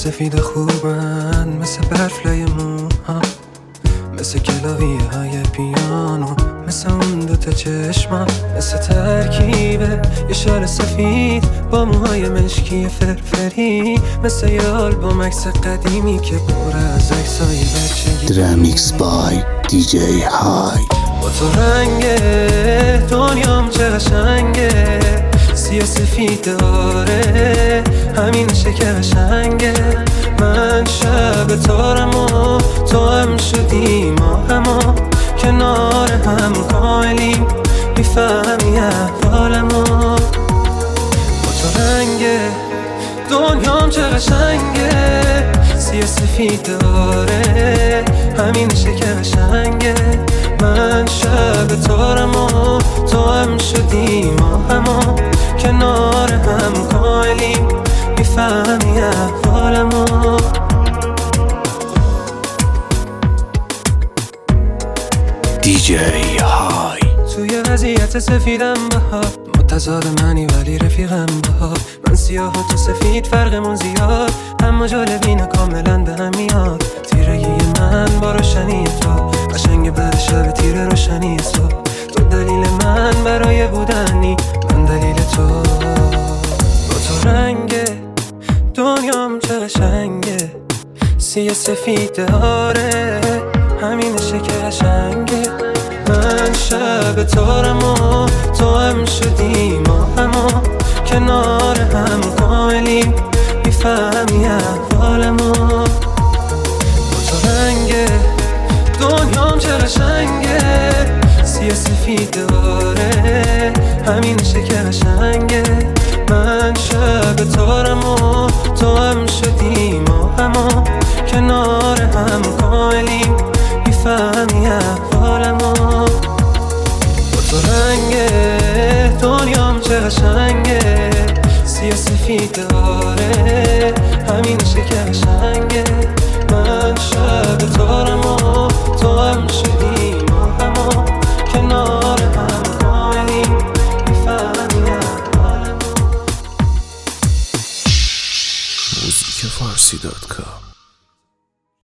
سفید خوبن مثل برفلای موها، مثل کلاویه های پیانو، مثل اون دوتا چشمم، مثل ترکیب یه شال سفید با موهای مشکی فرفری، مثل یه آلبوم عکس قدیمی که پر از عکسای بچگی. درمیکس بای دی جی های. با تو رنگ دنیام چه قشنگه، سیاه سفید داره همینشه که قشنگه. من شب تارم و تو هم شدی ماهما، کنار هم کاملیم میفهمی احوالمو. با تو رنگ دنیام چه قشنگه، سیاه سفید داره همینشه که قشنگه. من شب تارم و تو هم شدی ماهما، کنار هم کاملیم میفهمی احوالمو. دی جی های. توی وضعیت سفیدم بها، متضاد منی ولی رفیقم بها. من سیاه و تو سفید فرقمون زیاد، اما جالبینه کاملا به هم میاد. تیرگی من با روشنی تو، قشنگ بعد شب تیر روشنی تو دلیل من برای بودنی، من دلیل تو. با تو رنگ دنیام چه قشنگه، سیاه سفید داره همینشه که قشنگه. من شب تارم و تو هم شدی ماهما، کنار هم کاملیم میفهمی احوالمو. با تو رنگ دنیام چه قشنگه، سیاه سفید داره همینشه که قشنگه. من شب تارم و تو هم شدی ماهما، کنار هم کاملیم میفهمی احوالمو. با تو رنگ دنیام چه قشنگه، سیاه سفید داره همینشه که قشنگه. من شب تارم و